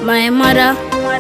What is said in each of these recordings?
my mother.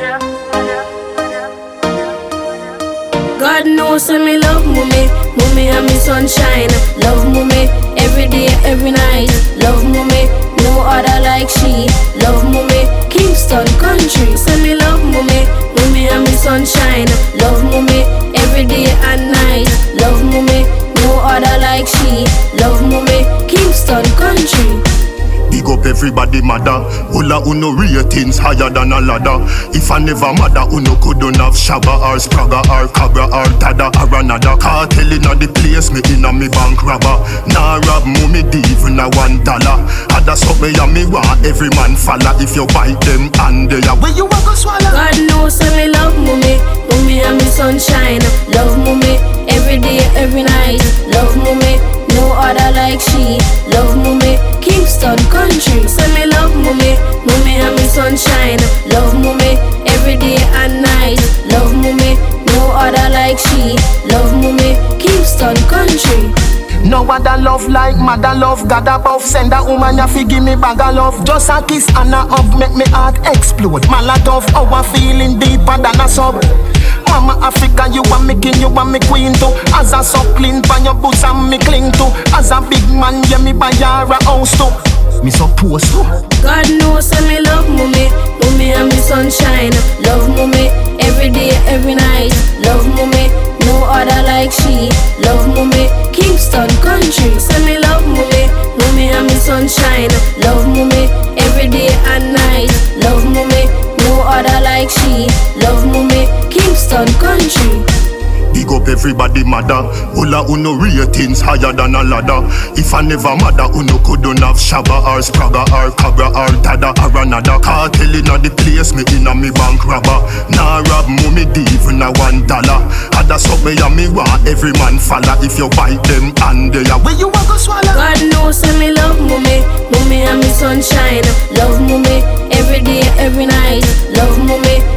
God knows that me love mommy. Mommy and me sunshine. Love mommy every day, every night. Love mommy, no other like she. Love mommy, Kingston country. Say me love mommy. Mommy and me sunshine. Love mommy every day and night. Love mommy, no other like she. Love mommy, Kingston country. Big up everybody mother. Hola uno ratings higher than a ladder. If I never mother, uno couldn't have Shabba or Spraga or Cabra or Tada or another. Cartel inna the place, me inna me bank robber. Nah rob mummy even a $1. Other suck me and me want every man follow. If you bite them and they are where you a go swallow. God knows that me love mommy. Mommy and me sunshine. Love mommy every day, every night. Love mommy, no other like she. Love mommy, Kingston country. Say me love mommy. Mommy and me sunshine. Love mommy every day and night. Love mommy, no other like she. Love mommy, Kingston country. No other love like mother love. God above send a woman ya fi give me bag of love. Just a kiss and a hug make me heart explode. Malatov, our feeling deeper than a sub. Mama Africa, you want me king, you want me queen too. As a suckling pan your bosom me cling to. As a big man, yeah me buy her a house too. Me supposed to. God knows that me love mommy. Mommy and me sunshine. Love mommy every day, every night. Love mommy, no other like she. Love mommy, Kingston country. Say me love mommy. Mommy and me sunshine. Love mommy every day and night. Love mommy, no other like she. Love mommy, Kingston country. Big up everybody mother. Hola uno ratings higher than a ladder. If I never mother, uno couldn't have Shabba or Spraga or Cabra or Tada or another. Cartel inna the place, me inna me bank robber. Nah rob mummy even a $1. Other suck me and me want every man follow. If you bite them and they are where you a go swallow. God knows that me love mommy. Mommy and me sunshine. Love mommy every day, every night. Love mommy,